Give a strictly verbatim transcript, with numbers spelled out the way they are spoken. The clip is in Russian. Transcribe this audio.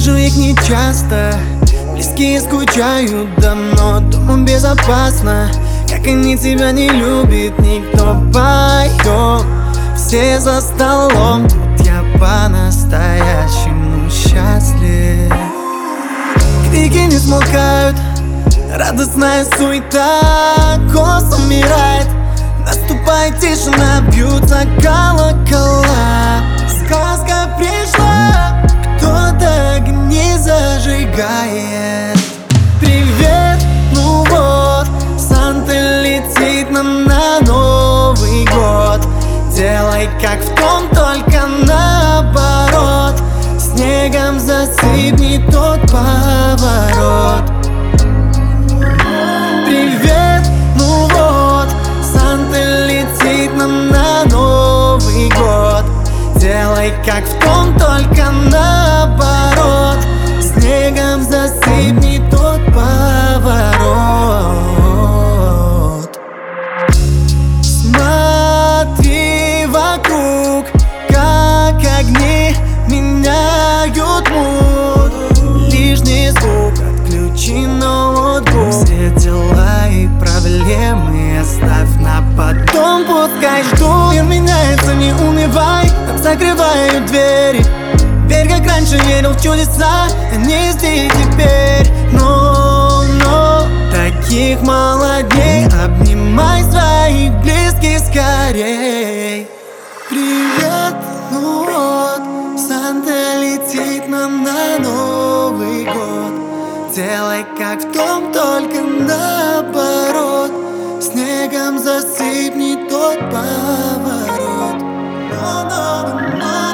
Вижу их нечасто, близкие скучают давно. Дома безопасно, как они тебя не любят, никто поет. Все за столом, тут я по-настоящему счастлив. Крики не смолкают, радостная суета, голос умирает. Наступает тишина, бьются колокола. Сказка пришла, кто-то огни зажигает. Привет, ну вот, Санта летит нам на Новый год. Делай как в том, только наоборот. Снегом засыпни тот поворот. Привет, ну вот, Санта летит нам на Новый год. Делай как в том, только наоборот. Снегом засыпни тот поворот. Смотри вокруг, как огни меняют муд. Лишний звук, отключи ноутбук. Все дела и проблемы оставь на потом, пускай ждут. Мир меняется, не унывай, там закрывают двери. Верь, как раньше верил в чудеса, они здесь теперь. Но, но, таких мало дней, обнимай своих близких скорей. Привет, ну вот, Санта летит нам на Новый год. Делай как в том, только наоборот. Снегом засыпни тот поворот. Но, но, но.